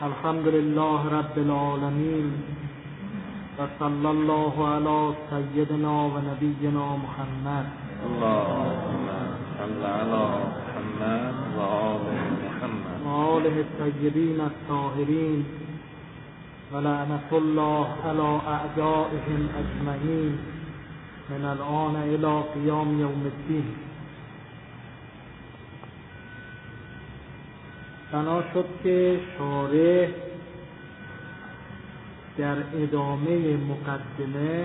الحمد لله رب العالمين وصلى الله على سيدنا ونبينا محمد. اللهم صل على محمد وآل محمد وآله الطيبين الطاهرين ولعنة الله على أعدائهم أجمعين من الآن إلى قيام يوم الدين. بنا شد که شارح در ادامه مقدمه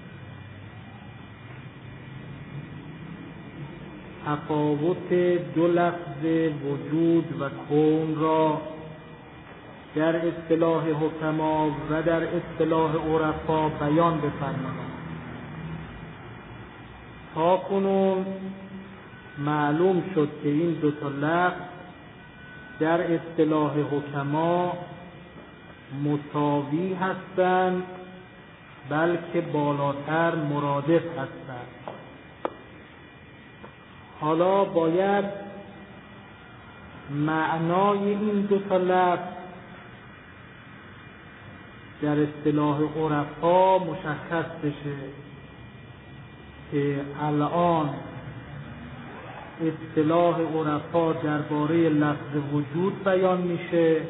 تفاوت دو لفظ وجود و کون را در اصطلاح حکما و در اصطلاح عرفا بیان بفرماید. تاکنون معلوم شد که این دو تا لفظ در اصطلاح حکما مساوی هستند بلکه بالاتر مرادف هستند. حالا باید معنای این دو تا لفظ در اصطلاح عرفا مشخص بشه که الان اصطلاح عرفا درباره لفظ وجود بیان میشه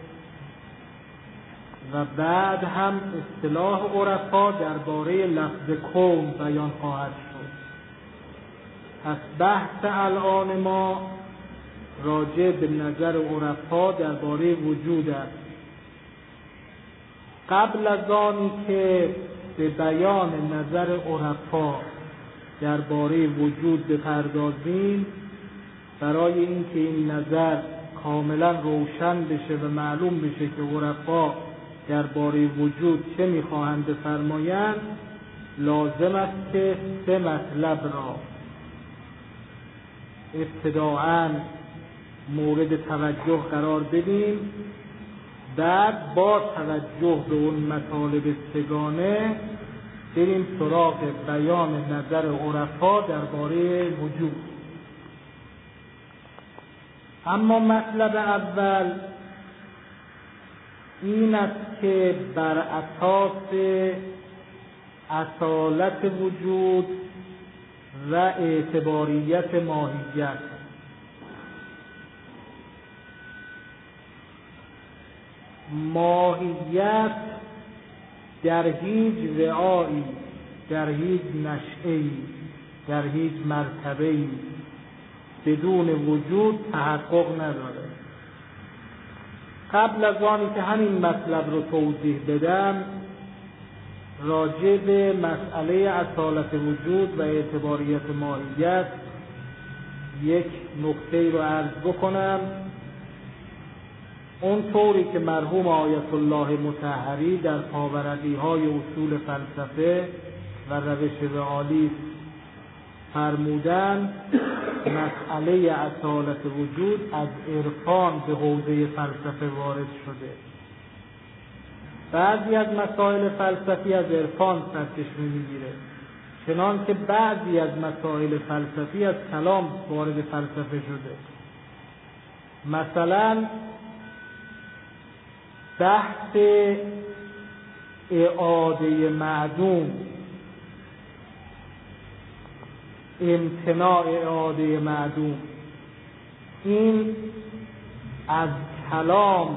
و بعد هم اصطلاح عرفا درباره لفظ کون بیان خواهد شد. پس بحث الان ما راجع به نظر عرفا درباره وجود است. قبل از آنی که به بیان نظر عرفا درباره وجود بپردازیم، برای اینکه این نظر کاملا روشن بشه و معلوم بشه که عرفا درباره وجود چه میخواهند بفرمایند، لازم است که سه مطلب را ابتداءً مورد توجه قرار بدیم، بعد با توجه به اون مطالب سگانه بریم سراغ بیان نظر عرفا درباره وجود. اما مطلب اول این است که بر اساس اصالت وجود و اعتباریت ماهیت در هیچ رعایی، در هیچ نشئه‌ای، در هیچ مرتبه‌ای بدون وجود تحقق نداره. قبل از آنی که همین مطلب رو توضیح بدم، راجع به مسئله اصالت وجود و اعتباریت ماهیت یک نکته رو عرض بکنم. اون طوری که مرحوم آیت الله مطهری در پاورقی‌های اصول فلسفه و روش رئالیسم فرمودند، مسئله اصالت وجود از عرفان به حوزه فلسفه وارد شده. بعضی از مسائل فلسفی از عرفان سرچشمه میگیره، چنان که بعضی از مسائل فلسفی از کلام وارد فلسفه شده. مثلا بحث اعاده معدوم، امتناع اعاده معدوم، این از کلام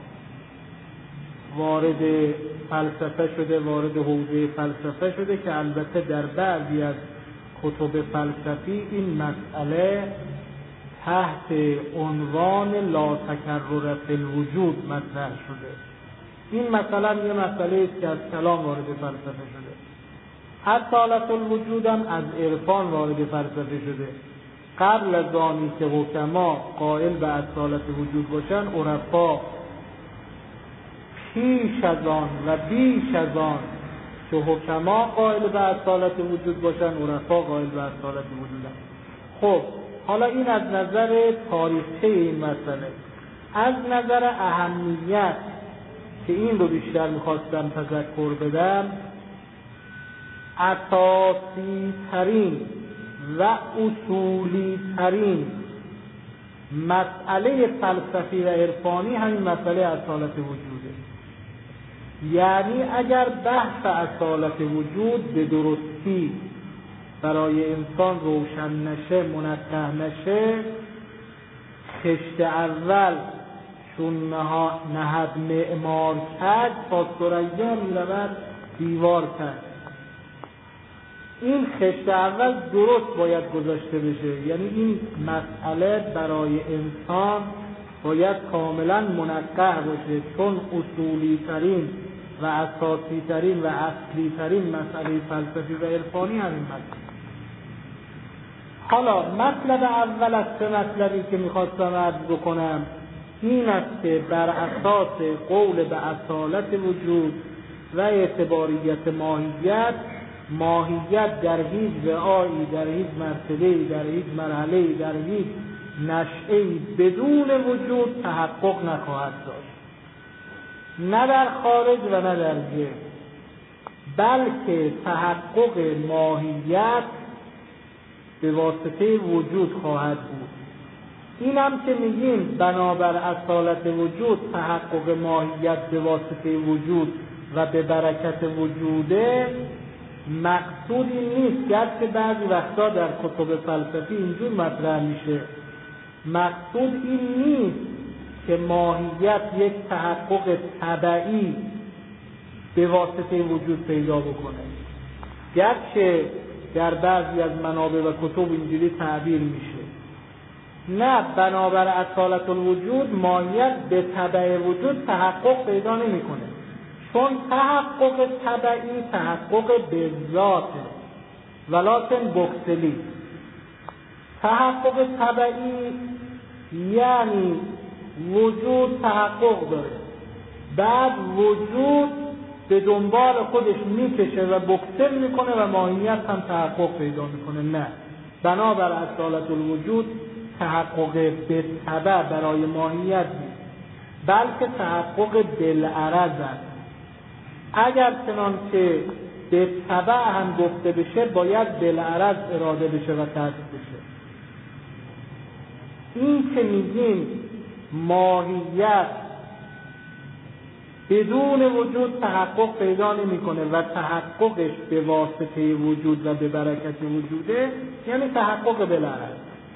وارد فلسفه شده، وارد حوزه فلسفه شده که البته در بعضی از کتب فلسفی این مسئله تحت عنوان لا تکرر فی الوجود مطرح شده. این مثلا یه مسئله است که از کلام وارد فلسفه شده. اصالت الوجود هم از عرفان وارد فلسفه شده. قبل از آنی که حکما قائل به اصالت وجود باشن، عرفا پیش از آن و بیش از آن که حکما قائل به اصالت وجود باشن، عرفا قائل به اصالت وجود هستند. خب حالا این از نظر تاریخی این مسئله. از نظر اهمیت که این رو بیشتر میخواستم تذکر بدم، اساسی ترین و اصولی ترین مسئله فلسفی و عرفانی همین مسئله اصالت وجوده. یعنی اگر بحث اصالت وجود به درستی برای انسان روشن نشه، منقح نشه، خشت اول چون نهد معمار کرد تا ثریا میرود دیوار کرد. این خشت اول درست باید گذاشته بشه، یعنی این مسئله برای انسان باید کاملا منقح باشه، چون اصولی ترین و اساسی ترین و اصلی ترین مسئله فلسفی و عرفانی همین مسئله. حالا مطلب اول از سه مطلبی که میخواستم عرض بکنم این است که بر اساس قول به اصالت وجود و اعتباریت ماهیت در هیچ رعایی، در هیچ مرتبه‌ای، در هیچ مرحله‌ای، در هیچ نشأه‌ای بدون وجود تحقق نخواهد داشت، نه در خارج و نه در ذهن، بلکه تحقق ماهیت به واسطه وجود خواهد بود. این هم که میگیم بنابر اصالت وجود تحقق ماهیت به واسطه وجود و به برکت وجوده، مقصود این نیست، گرچه بعضی وقتا در کتب فلسفی اینجور مطرح میشه، مقصود این نیست که ماهیت یک تحقق تبعی به واسطه وجود پیدا بکنه، گرچه در بعضی از منابع و کتب اینجوری تعبیر میشه. نه، بنابر اصالت الوجود ماهیت به تبع وجود تحقق پیدا نمیکنه، چون تحقق تبعی تحقق به ذاته ولکن بکسلی. تحقق تبعی یعنی وجود تحقق داره، بعد وجود به دنبال خودش میکشه و بکسل میکنه و ماهیت هم تحقق پیدا میکنه. نه، بنابر اصالت الوجود تحقق به تبع برای ماهیت نیست، بلکه تحقق بالعرض است. اگر چنانچه به تبع هم گفته بشه باید بالعرض اراده بشه و قصد بشه. این که میگیم ماهیت بدون وجود تحقق پیدا نمیکنه و تحققش به واسطه وجود و به برکت وجوده، یعنی تحقق بالعرض.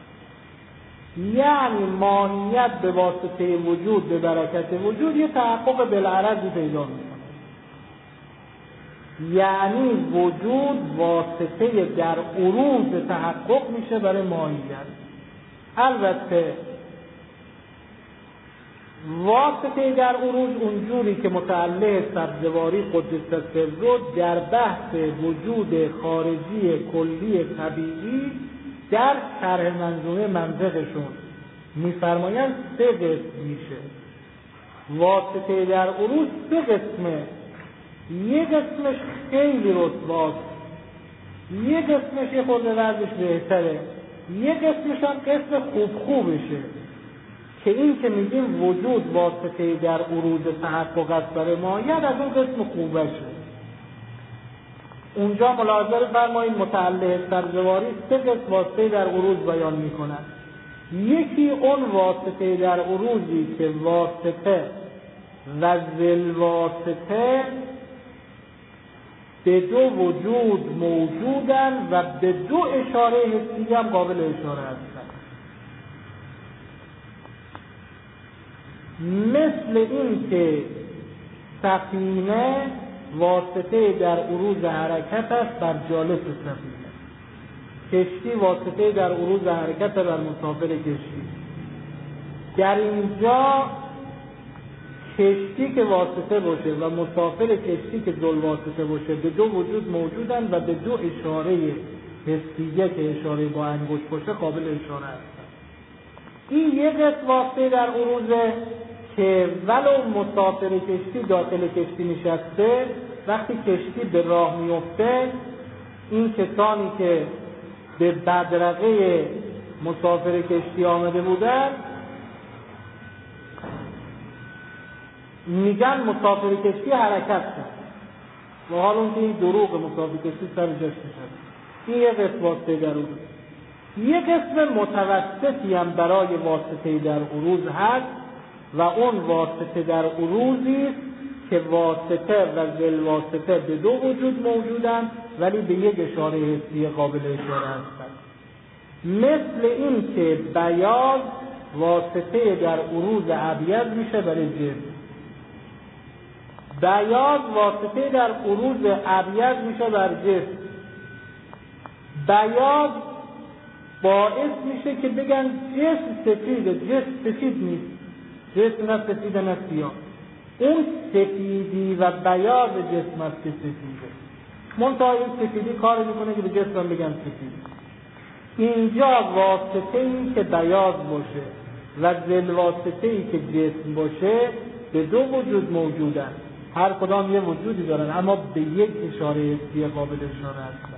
یعنی ماهیت به واسطه وجود به برکت وجود یه تحقق بالعرضی پیدا میکنه، یعنی وجود واسطه در عروض تحقق میشه برای ماهیت. البته واسطه در عروض اونجوری که متعلق سبزواری قدس سره در بحث وجود خارجی کلی طبیعی در شرح منظومه منطقشون میفرمایند سه قسم میشه. واسطه در عروض سه قسمه، یک قسمش خیلی رسواست، یک قسمش یه خورده وضعش بهتره، یک قسمش هم قسم خوبشه، که این که میگیم وجود واسطه در عروض تحقق است برای ماهیت، از اون قسم خوبشه. اونجا ملاحظه فرمایید متعلق سبزواری سه قسم واسطه در عروض بیان میکنند. یکی اون واسطه در عروضی که واسطه و ذوالواسطه به دو وجود موجودن و به دو اشاره حسی هم قابل اشاره هستند. مثل این که سفینه واسطه در عروض حرکت است بر جالس سفینه، کشتی واسطه در عروض حرکت بر مسافر کشتی. در اینجا کشتی که واسطه باشه و مسافر کشتی که ذوالواسطه باشه به دو وجود موجودن و به دو اشاره حسیه که اشاره با انگشت باشه قابل اشاره هستن. این یک قسم واسطه در عروضه که ولو مسافر کشتی داخل کشتی نشسته، وقتی کشتی به راه میفته این کسانی که به بدرقه مسافر کشتی آمده بودن میگن مسافر کشتی حرکت کرد، و حال اون که این دروغ مسافر کشتی سر جاش نشسته. این یه قسم واسطه در عروض. یه قسم متوسطی هم برای واسطه در عروض هست و اون واسطه در عروضی است که واسطه و ذل واسطه به دو وجود موجودند ولی به یک اشاره حسی قابل اشاره هستند. مثل این که بیاض واسطه در عروض ابیض میشه برای جنس، بیاض واسطه در عروض ابیض میشه بر جسم. بیاض باعث میشه که بگن جسم سفیده، جسم سفید نیست، جسم نه سفید نه سیاه. اون سفیدی و بیاض جسم است که سفیده. منتها این سفیدی کار میکنه که به جسم بگن سفید. اینجا واسطه ای که بیاض باشه و ذل واسطه ای که جسم باشه به دو وجود موجودن، هر کدام یه وجودی دارن اما به یک اشاره حسی قابل اشاره هستن.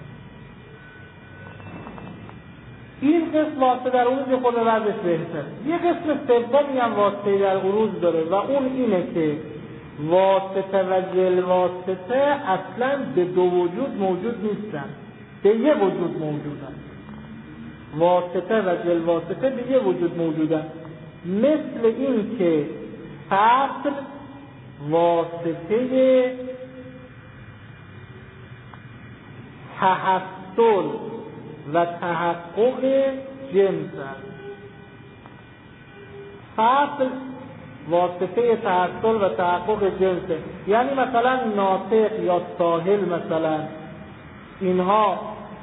این قسم واسطه در عروض خود وضعش بهتر. یه قسم سومی هم واسطه در عروض داره و اون اینه که واسطه و ذل واسطه اصلا به دو وجود موجود نیستن، به یه وجود موجودن. واسطه و ذل واسطه به یه وجود موجودن. مثل این که فصل واسطه تحصل و تحقق جنس است. فصل واسطه تحصل و تحقق جنس، یعنی مثلا ناطق یا ساحل مثلا اینها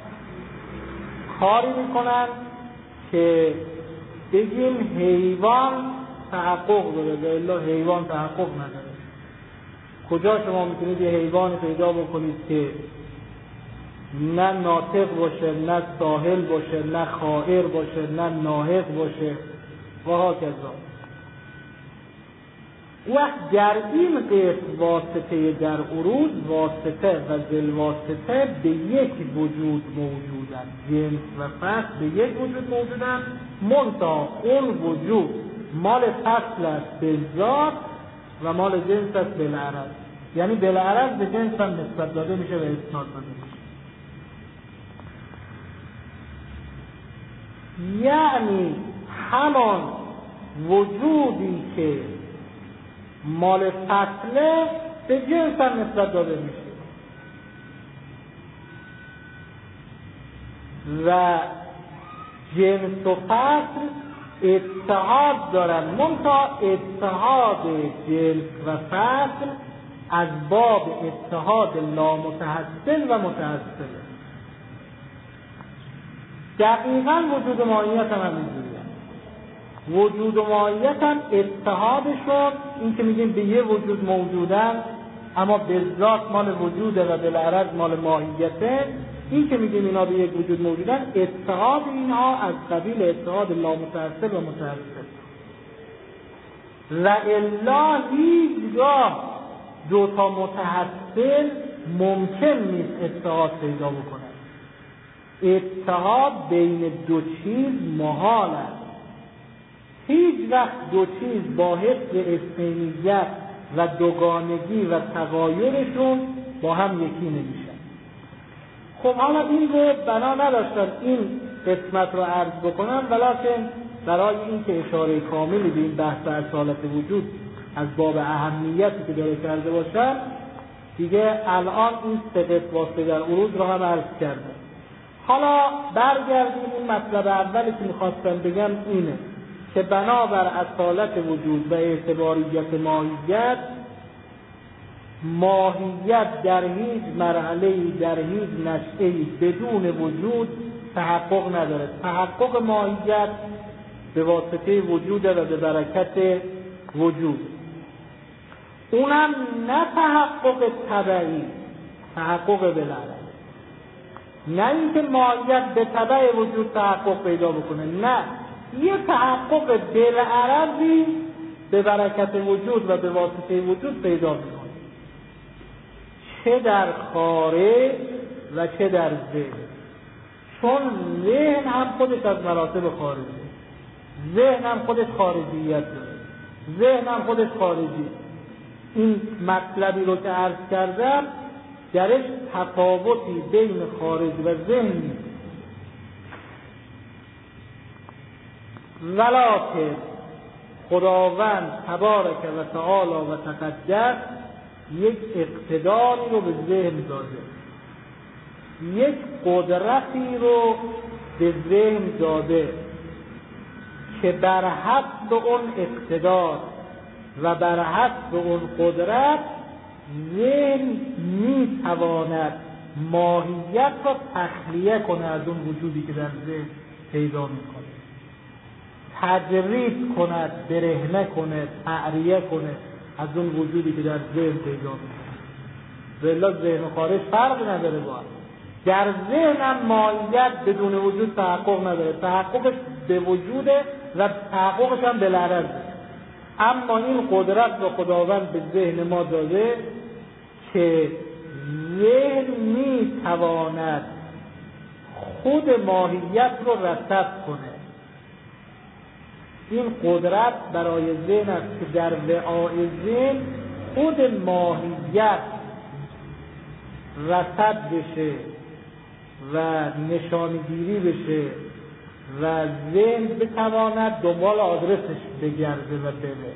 کاری میکنن که بگیم حیوان تحقق داره و الا حیوان تحقق نداره. کجا شما میتونید یه حیوان پیدا بکنید که نه ناطق باشه، نه ساحل باشه، نه خائر باشه، نه ناهق باشه و هاکذا. وقت در این قسم واسطه در عروض واسطه و ذل واسطه به یک وجود موجودن، جنس و فصل به یک وجود موجودن، منتها اون وجود مال فصل است به ذات و مال جنس است بالعرض. یعنی بالعرض به جنس هم نسبت داده میشه و اسناد داده میشه. یعنی همان وجودی که مال فصله به جنس هم نسبت داده میشه و جنس و فصل اتحاد دارن، منتها اتحاد جنس و فصل از باب اتحاد لامتحصل و متحصل. دقیقاً وجود و ماهیت هم اینجوریه. وجود و ماهیت هم اتحادشون این که میگیم به یه وجود موجودن اما به ذات مال وجوده و بالعرض مال ماهیته. این که میگیم اینا به یک وجود موجودن، اتحاد اینها از قبیل اتحاد لامتحصل و متحصل و الا هیچگاه دوتا متحصل ممکن نیست اتحاد پیدا بکنه. اتحاد بین دو چیز محال است. هیچ وقت دو چیز با حفظ اثنینیت و دوگانگی و تغایرشون با هم یکی نمیشن. خب حالا این رو بنا نداشتم این قسمت رو عرض بکنم، ولکن برای این که اشاره کاملی به این بحث اصالت وجود از باب اهمیتی که داره کرده باشم، دیگه الان این سه قسم واسطه در عروض رو هم عرض کردم. حالا برگردیم این مطلب اولی که میخواستم بگم اینه که بنابر اصالت وجود و اعتباریت ماهیت در هیچ مرحله‌ای در هیچ نشأه‌ای بدون وجود تحقق نداره. تحقق ماهیت به واسطه وجوده و به برکت وجود. اونم نه تحقق طبعی، تحقق بالعرض. نه اینکه ماهیت به تبع وجود تحقق پیدا بکنه، نه، یه تحقق بالعرضی به برکت وجود و به واسطه وجود پیدا میکنه، چه در خارج و چه در ذهن. چون ذهن هم خودش از مراتب خارجه، ذهن هم خودش خارجیت داره، ذهن هم خودش خارجی. این مطلبی رو که عرض کردم درش تفاوتی بین خارج و ذهن نیست. ولکن خداوند تبارک و تعالی و تقدس یک اقتداری رو به ذهن داده، یک قدرتی رو به ذهن داده که بر حسب اون اقتدار و بر حسب اون قدرت ذهن میتواند ماهیت را تخلیه کنه از اون وجودی که در ذهن پیدا میکنه، تجرید کند، برهنه کنه، تعریه کنه از اون وجودی که در ذهن پیدا میکنه. والله ذهن خارج فرق نداره با هم. در ذهن هم ماهیت بدون وجود تحقق نداره، تحققش به وجوده و تحققش هم بالعرض. اما این قدرت رو خداوند به ذهن ما داده که ذهن میتواند خود ماهیت رو رصد کنه. این قدرت برای ذهن است که در وعای ذهن خود ماهیت رصد بشه و نشانگیری بشه و ذهن بتواند دنبال آدرسش بگرده و بره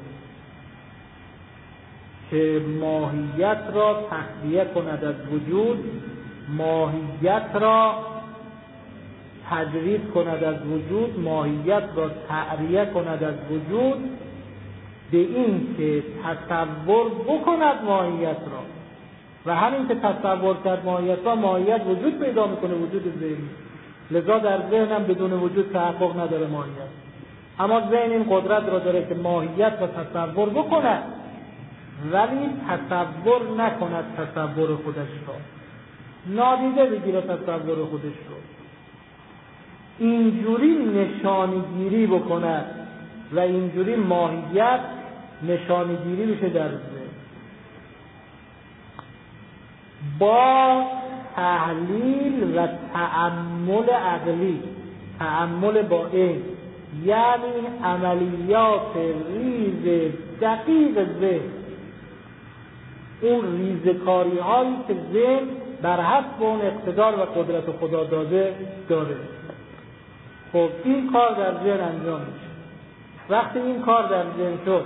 که ماهیت را تخلیه کند از وجود، ماهیت را تجرید کند از وجود، ماهیت را تعریه کند از وجود، به این که تصور بکند ماهیت را و همین که تصور کرد ماهیت را، ماهیت وجود پیدا میکنه، وجود ذهنی. لذا در ذهن هم بدون وجود تحقق نداره ماهیت. اما ذهن این قدرت را داره که ماهیت را تصور بکند ولی تصور نکند تصور خودش را، نادیده بگیره تصور خودش را، اینجوری نشانگیری بکند و اینجوری ماهیت نشانگیری بشه در ذهن. با تحلیل و تأمل عقلی، تأمل با این یعنی عملیات ریز دقیق ذهن، اون ریزکاری هایی که ذهن بر حسب اون اقتدار و قدرت خدا داده داره. خب این کار در ذهن انجام میشه. وقتی این کار در ذهن شد،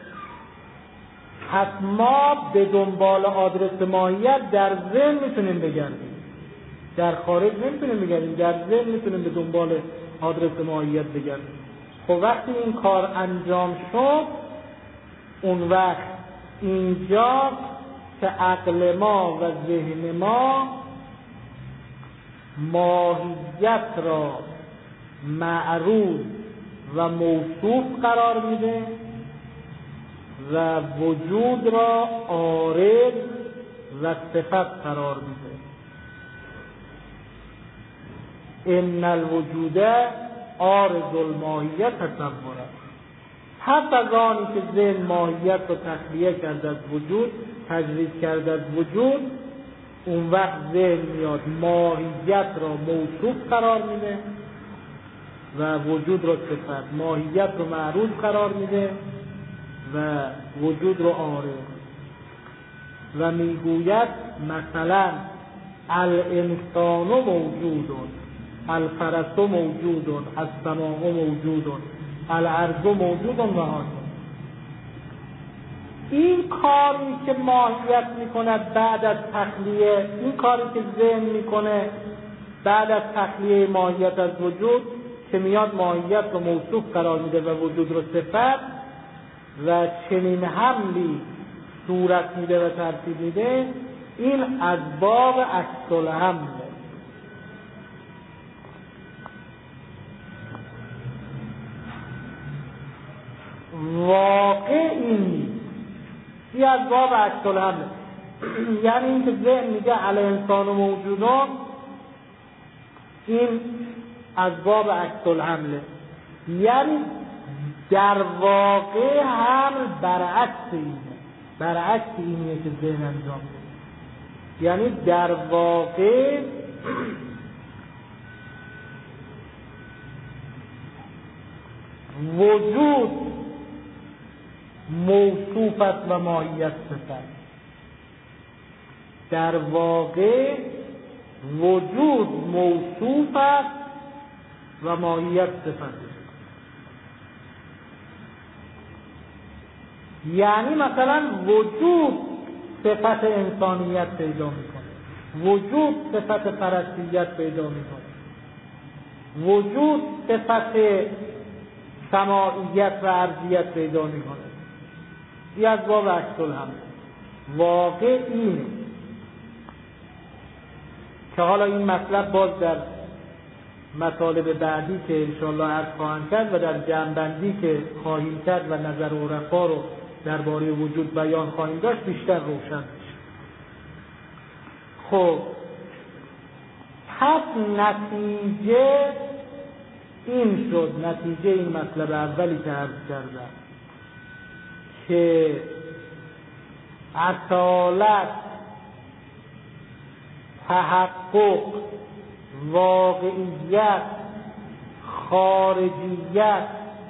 پس ما به دنبال آدرس ماهیت در ذهن میتونیم بگردیم، در خارج نمیتونیم بگردیم، در ذهن میتونیم به دنبال آدرس ماهیت بگردیم. خب وقتی این کار انجام شد، اون وقت اینجا که عقل ما و ذهن ما ماهیت را معروض و موصوف قرار میده و وجود را عارض و صفت قرار میده. ان الوجود عارض الماهیت تصوره. پس از آنی که ذهن ماهیت رو تخلیه کرد از وجود، تجرید کرد از وجود، اون وقت ذهن میاد ماهیت را موصوف قرار میده و وجود را صفت، ماهیت رو معروض قرار میده و وجود رو عارض و میگوید مثلا الانسان موجود، الفرس موجود، السماء موجود، الارض موجود و هذا. این کاری که ماهیت میکند بعد از تخلیه، این کاری که ذهن میکنه بعد از تخلیه ماهیت از وجود، که میاد ماهیت رو موصوف قرار میده و وجود رو صفت و چنین حملی صورت میده و ترتیب میده، این از باب عکس الحمله. واقع این از باب عکس الحمله. یعنی این که ذهن میگه الانسان موجودان، این از باب عکس الحمله، یعنی در واقع حمل برعکس اینه، برعکس اینه که ذهن انجام میده. یعنی در واقع وجود موصوف است و ماهیت صفت. در واقع وجود موصوف است و ماهیت صفت. یعنی مثلا وجود صفت انسانیت پیدا میکنه، وجود صفت پرستیت پیدا میکنه، وجود صفت سماعیت و ارضیت پیدا میکنه. این از باب عکس العمل. واقع اینه که حالا این مطلب باز در مطالب بعدی که انشاءالله عرض خواهم کرد و در جمع‌بندی که خواهیم کرد و نظر عرفا رو درباره وجود بیان خواهیم داشت بیشتر روشن میشه. خب پس نتیجه این شد، نتیجه این مطلب اولی که عرض کردم که اصالت، تحقق، واقعیت، خارجیت،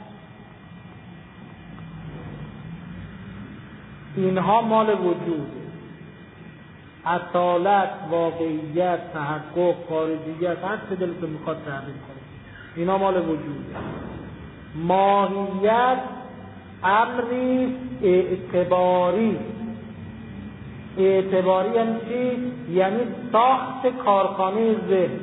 اینها مال وجوده. اصالت، واقعیت، تحقق، خارجیت، هر چه دلتون میخواد تعبیر کنید، اینا مال وجوده. ماهیت امری اعتباری. اعتباری یعنی چی؟ یعنی ساخت کارخانه ذهن،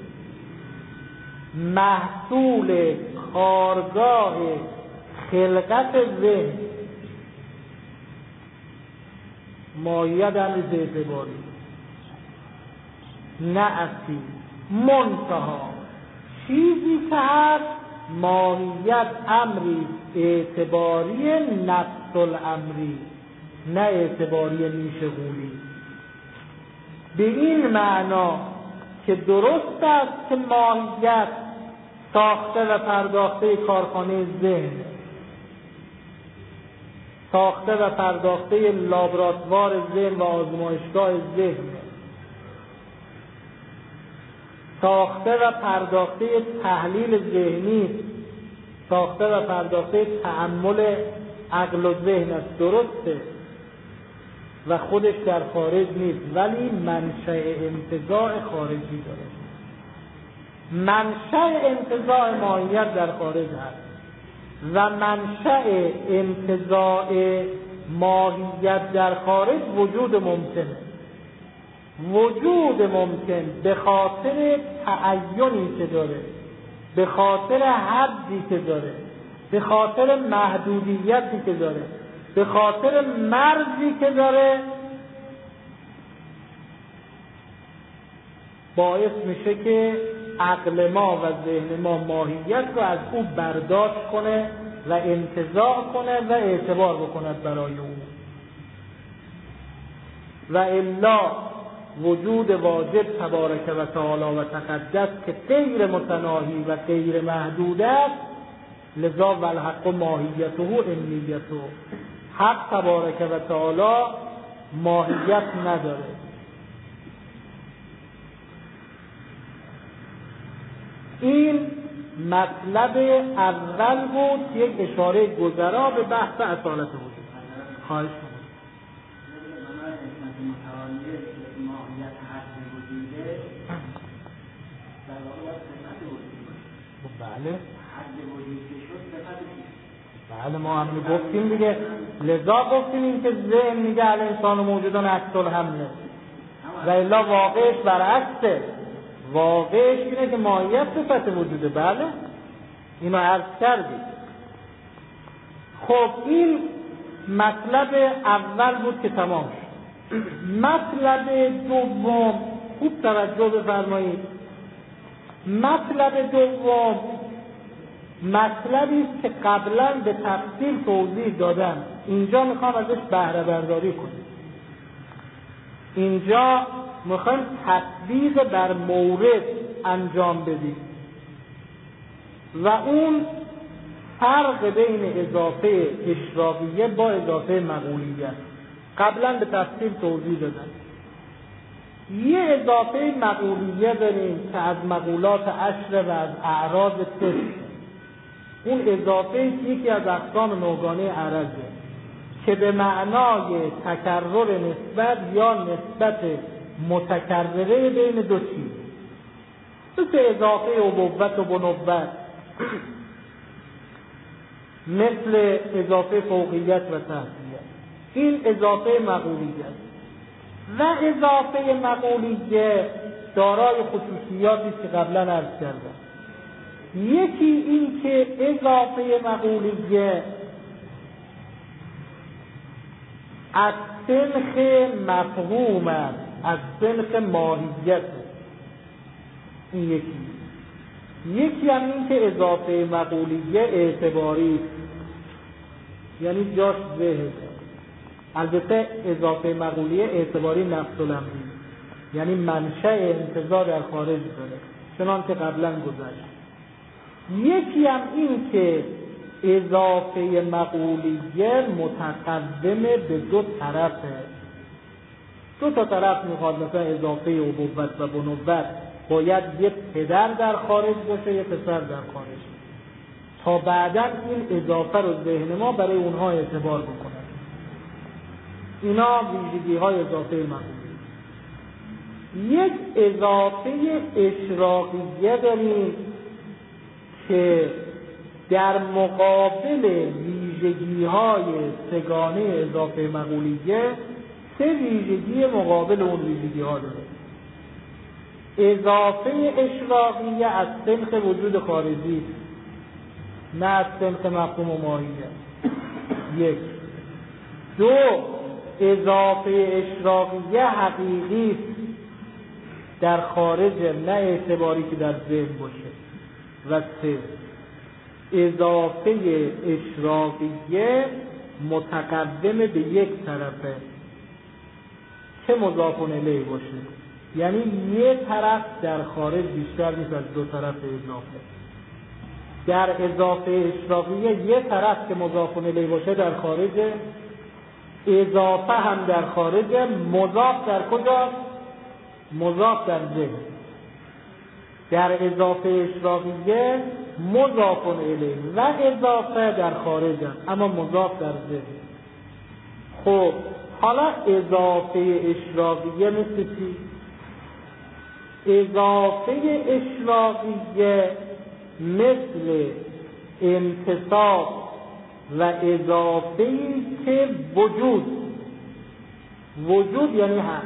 محصول کارگاه خلقت ذهن. ماهیت امری اعتباری، نه اصیل. منتها چیزی که هست ماهیت امری اعتباری نفس الامری، نه اعتباری نیشغولی. به این معنا که درست است که ماهیت ساخته و پرداخته کارخانه ذهن، ساخته و پرداخته لابراتوار ذهن و آزمایشگاه ذهن، ساخته و پرداخته تحلیل ذهنی، ساخته و پرداخته تأمل عقل و ذهن است، درسته و خودش در خارج نیست، ولی منشأ انتزاع خارجی داره. منشأ انتزاع ماهیت در خارج هست و منشأ انتزاع ماهیت در خارج وجود ممکنه. وجود ممکن به خاطر تعینی که داره، به خاطر حدی که داره، به خاطر محدودیتی که داره، به خاطر مرزی که داره، باعث میشه که عقل ما و ذهن ما ماهیت رو از او برداشت کنه و انتزاع کنه و اعتبار بکند برای او. و الا وجود واجب تبارک و تعالی و تقدس که غیر متناهی و غیر محدود است، لذا والحق ماهیته و امیته. حق تبارک و تعالی ماهیت نداره. این مطلب اول بود، یک اشاره گذرا به بحث اصالت وجود. خواهش کنم. بله بله ما هم گفتیم دیگه، لذا گفتیم این که ذهن میگه الانسان موجودان عکس الحمله و الا واقعش برعکسه. واقعش اینه که ماهیت صفت وجوده. بله اینو عرض کردیم. خب این مطلب اول بود که تمام شد. مطلب دوم خوب توجه بفرمایید. مطلب دوم مطلبی است که قبلا به تفصیل توضیح دادم، اینجا میخوام ازش بهره برداری کنیم. اینجا میخوایم تطبیق بر مورد انجام بدیم و اون فرق بین اضافه اشراقیه با اضافه مقولیه قبلا به تفصیل توضیح دادم. یه اضافه مقولیه داریم که از مقولات عشر و از اعراض تست. اون اضافه یکی از اقسام نوگانه عرضه که به معنای تکرر نسبت یا نسبت متکرره بین دو چیز، مثل اضافه ابوت و بنوت، مثل اضافه فوقیت و تحتیت. این اضافه مقولیه است. و اضافه مقولیه دارای خصوصیاتی که قبلا عرض کردم. یکی این که اضافه مقولیه از سنخ مفهوم است، از سنخ ماهیت. این یکی هم این که اضافه مقولیه اعتباری، یعنی جاش ذهن. البته اضافه مقولیه اعتباری نفس الامری، یعنی منشأ انتزاع در خارج داره، چنان که قبلا گذشت. یکی هم این که اضافه مقولیه متقدمه به دو طرفه. دو تا طرف میخواد، مثلا اضافه ابوت و بنوت باید یه پدر در خارج باشه، یه پسر در خارج، تا بعدا این اضافه رو ذهن ما برای اونها اعتبار بکنه. اینا ویژگی های اضافه مقولیه. یک اضافه اشراقیه داریم که در مقابل ویژگی های سگانه اضافه مقولیه سه ویژگی مقابل اون ویژگی ها داره. اضافه اشراقیه از سنخ وجود خارجی، نه از سنخ مفهوم و ماهیه. یک. دو، اضافه اشراقیه حقیقی در خارج، نه اعتباری که در ذهن باشه. و سه، اضافه اشراقیه متقدم به یک طرفه، چه مضاف الیه باشه، یعنی یه طرف در خارج بیشتر نیست از دو طرف اضافه. در اضافه اشراقیه یه طرف که مضاف الیه باشه در خارج، اضافه هم در خارج، مضاف در کجاست؟ مضاف در ذهن. در اضافه اشراقیه مضاف الیه و اضافه در خارج هم، اما مضاف در ذهن. خب حالا اضافه اشراقیه مثل چی؟ اضافه اشراقیه مثل انتصاب و اضافه‌ای که وجود یعنی حق.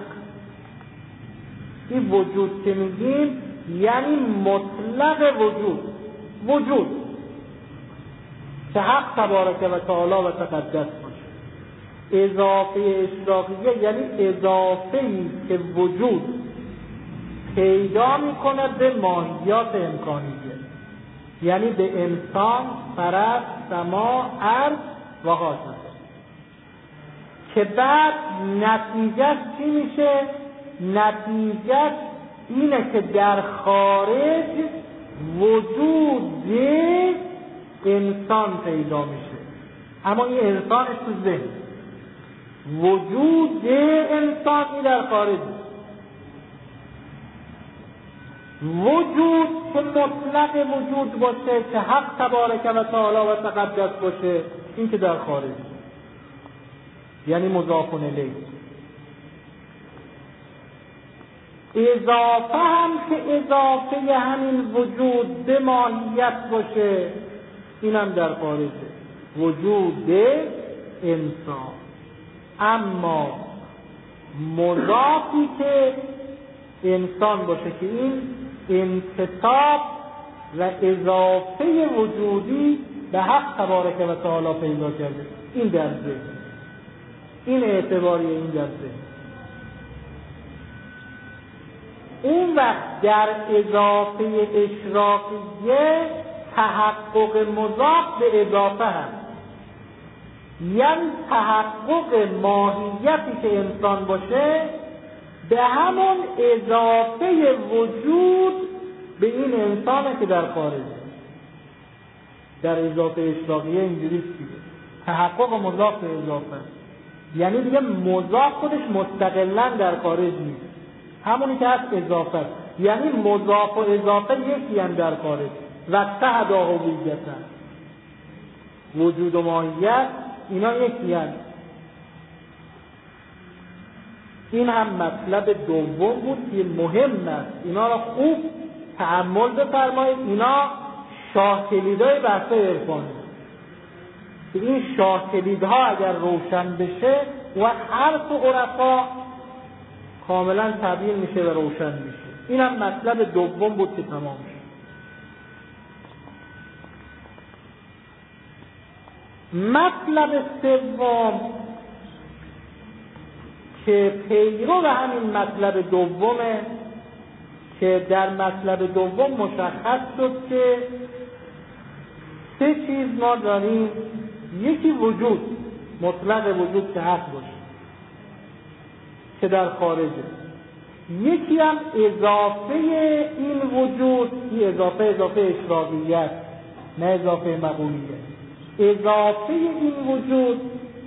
این وجود که میگیم یعنی مطلق وجود که حق تبارک و تعالی و تقدس باشه. اضافه اشراقیه یعنی اضافه‌ای که وجود پیدا میکنه به ماهیات امکانیه، یعنی به انسان، فرد، سما، ارض و حاصل، که بعد نتیجه چی میشه؟ نتیجه اینه که در خارج وجود انسان پیدا میشه، اما این انسان تو ذهن، وجود انسانی در خارج، وجود که مطلق وجود باشه، که حق تبارک و تعالی و تقدس باشه، این که در خارج، یعنی مضاف الیه. اضافه هم که اضافه همین وجود به ماهیت باشه، این هم در خارجه، وجود انسان. اما مضافی که انسان باشه که این انتصاب و اضافه وجودی به حق تبارک و تعالی پیدا کرده، این در ذهن، این اعتباری، این در ذهن. اون وقت در اضافه اشراقیه تحقق مضاف به اضافه هست، یعنی تحقق ماهیتی که انسان باشه به همون اضافه وجود به این انسانه که در خارج. در اضافه اشراقیه اینجوری چیه؟ تحقق مضاف به اضافه، یعنی دیگه مضاف خودش مستقلاً در خارج نیست، همونی که هست اضافه، یعنی مضاف و اضافه یکی هم در خارج. و تحدا هویتا، وجود و ماهیت اینا یکی هم. این هم مطلب دوم بود که مهم است، اینا را خوب تأمل بفرمایید. اینا شاه کلیدهای بحث عرفانی، این شاه کلیدها اگر روشن بشه و حرف عرفا کاملا تبیین میشه و روشن میشه. این هم مطلب دوم بود که تمام شد. مطلب سوم که پیرو همین مطلب دومه که در مطلب دوم مشخص شد که سه چیز ما داریم. یکی وجود، مطلق وجود که هست باشه که در خارجه. یکی هم اضافه این وجود، این اضافه اشراقیت نه اضافه مقولیت، اضافه این وجود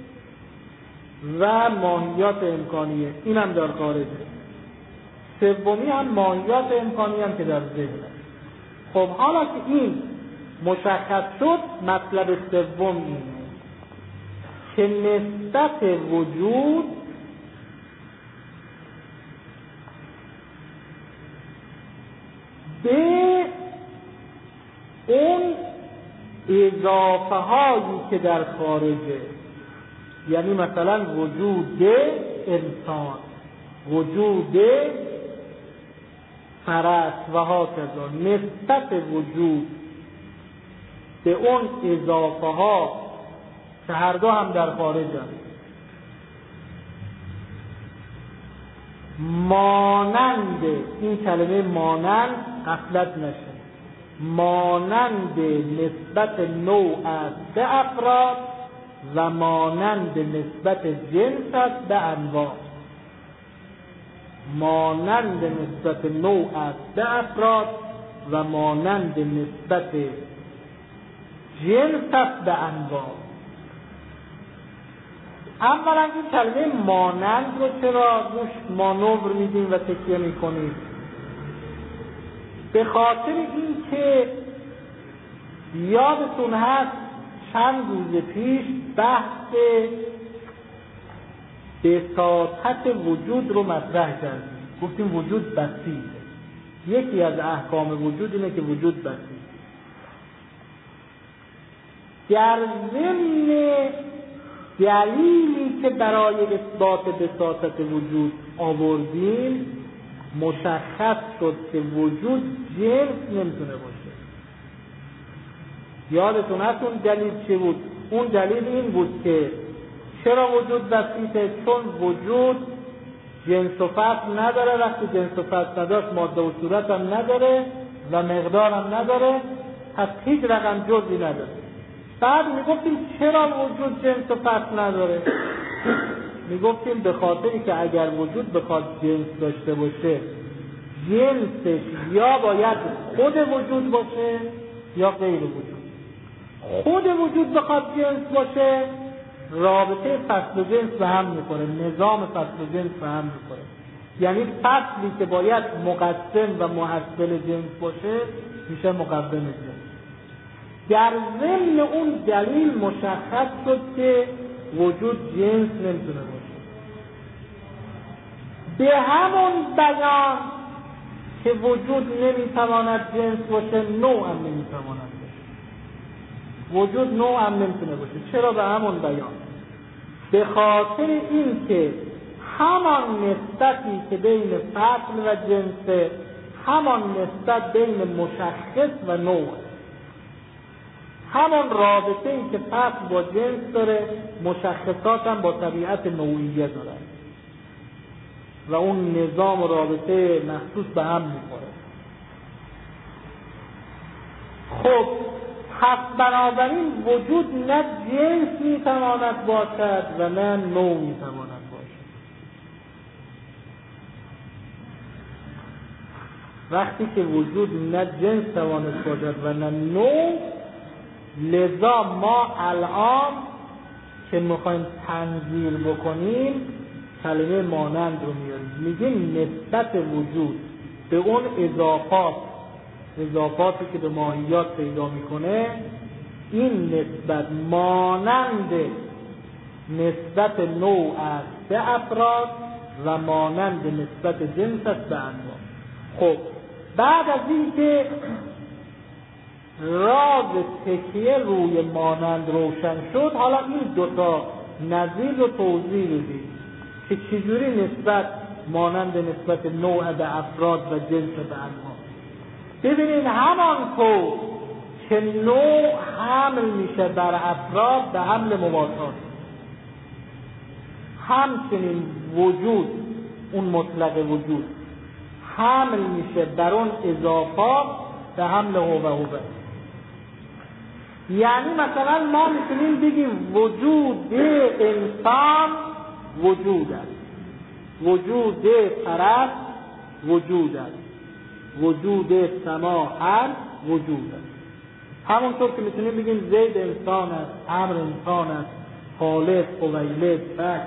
و ماهیات امکانیه، این هم در خارجه. سومی هم ماهیات امکانی هم که در ذهن. خب حالا که این مشخص شد، مطلب سوم اینه که نسبت وجود به اون اضافه هایی که در خارجه، یعنی مثلا وجود انسان، وجود فرس و هاکذا، نسبت وجود به اون اضافه ها که هر دو هم در خارج هست، مانند این کلمه مانند غفلت نشه، مانند نسبت نوع است به افراد و مانند نسبت جنس است به انواع. مانند نسبت نوع است به افراد و مانند نسبت جنس است به انواع. اولا این کلمه مانند رو چرا روش مانور میدیم و تکیه میکنیم؟ به خاطر این که یادتون هست چند روز پیش بحث بساطت وجود رو مطرح کردیم. گفتیم وجود بسیطه. یکی از احکام وجود اینه که وجود بسیطه. در ضمن دلیلی که برای اثبات بساطت وجود آوردیم، مشخص شد که وجود جنس نمیتونه باشه. یادتون هست اون دلیل چی بود؟ اون دلیل این بود که چرا وجود بسیطه؟ چون وجود جنس و فصل نداره. وقتی جنس و فصل نداشت ماده و صورت هم نداره و مقدار هم نداره، پس هیچ رقم جزئی نداره. بعد میگفتیم چرا وجود جنس و فصل نداره؟ میگفتیم به خاطری که اگر وجود بخواد جنس داشته باشه، جنسش یا باید خود وجود باشه یا غیر وجود. خود وجود بخواد جنس باشه، رابطه فصل و جنس به هم میخوره، نظام فصل و جنس به هم میخوره. یعنی فصلی که باید مقسم و محصل جنس باشه میشه مقدم جنس. در ضمن اون دلیل مشخص شد که وجود جنس نمیتونه باشه. به همون بیان که وجود نمیتواند جنس باشه، نوع هم نمیتواند باشه. وجود نوع هم نمیتونه باشه. چرا به همون بیان؟ به خاطر این که همان نسبتی که بین فصل و جنس، همان نسبت بین مشخص و نوع، همان رابطه ای که فصل با جنس داره، مشخصات هم با طبیعت نوعیه داره و اون نظام و رابطه مخصوص به هم میخوره. خب پس بنابراین وجود نه جنس میتواند باشد و نه نوع میتواند باشد. وقتی که وجود نه جنس تواند باشد و نه نوع، لذا ما الان که میخوایم تنزیل بکنیم کلمه مانند رو میاریم، میگیم نسبت وجود به اون اضافاتی که به ماهیات پیدا میکنه، این نسبت مانند نسبت نوع است به افراد و مانند نسبت جنس است به انواع. خب بعد از این که راز تکیه روی مانند روشن شد، حالا این دوتا نظیر رو توضیح بدید. که چجوری نسبت مانند نسبت نوع به افراد و جنس به انواع. ببینید همانطور که نوع حمل میشه بر افراد به حمل مواسات، همچنین وجود، اون مطلق وجود حمل میشه بر اون اضافات به حمل هوه. یعنی مثلا ما میتونیم بگیم وجود انسان وجود است، وجود پرست وجود است، وجود سما هست وجود است. همونطور که میتونیم بگیم زید انسان است، عمرو انسان است، خالد، خویلد، فک.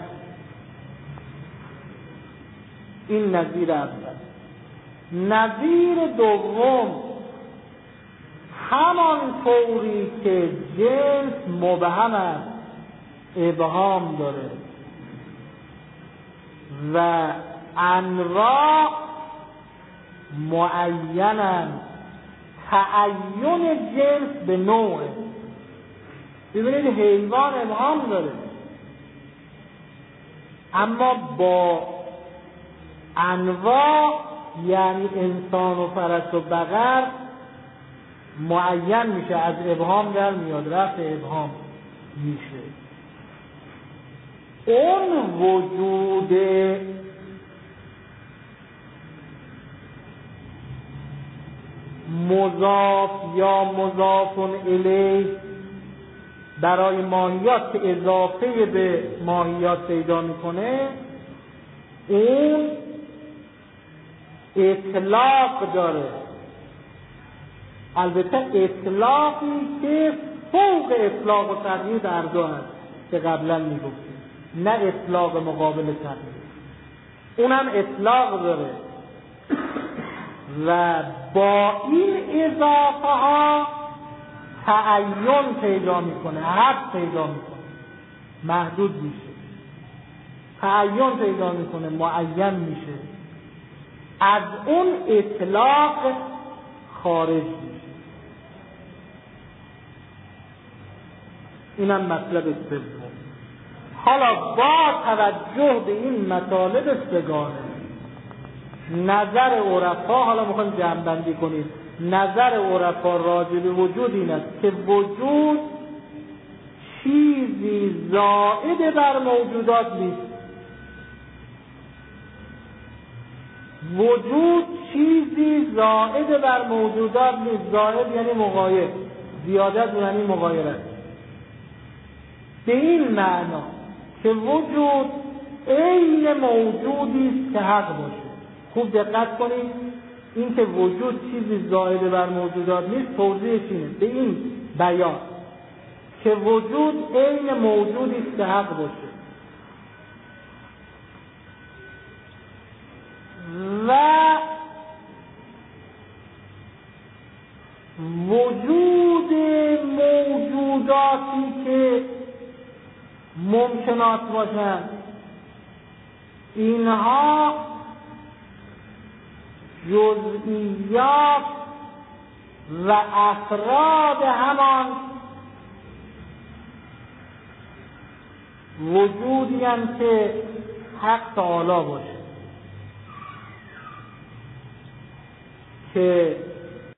این نظیر اول. نظیر دوم، همان طوری که جنس مبهم است، ابهام داره و انواع معینن، تعین جنس به نوع. ببینید حیوان ابهام داره اما با انواع یعنی انسان و فرس و بقر معین میشه، از ابهام در میاد، رفع ابهام میشه. اون وجود مضاف یا مضاف الیه برای ماهیات که اضافه به ماهیات پیدا میکنه، اون اطلاق داره، البته اطلاقی که فوق اطلاق و تغییر در دو هست که قبلا میگفتیم، نه اطلاق مقابل تغییر، اونم اطلاق داره و با این اضافه ها تعین پیدا میکنه، حد پیدا میکنه، محدود میشه، تعین پیدا میکنه، معین میشه، از اون اطلاق خارج میشه. اینم مطلب سوم. حالا با توجه به این مطالب سگانه، نظر عرفا، حالا میخوایم جمع‌بندی کنیم، نظر عرفا راجع به وجود این است که وجود چیزی زائد بر موجودات نیست. وجود چیزی زائد بر موجودات نیست. زائد یعنی مغایر، زیادت یعنی مغایرت. به این معنا که وجود عین موجودی است که حق باشه. خوب دقت کنید، این که وجود چیزی زائد بر موجودات نیست توضیحش اینه، به این بیان که وجود عین موجودی است که حق باشه و وجود موجوداتی که ممکنات باشند، اینها جزئیات و افراد همان وجودی هستند که حق تعالی باشه، که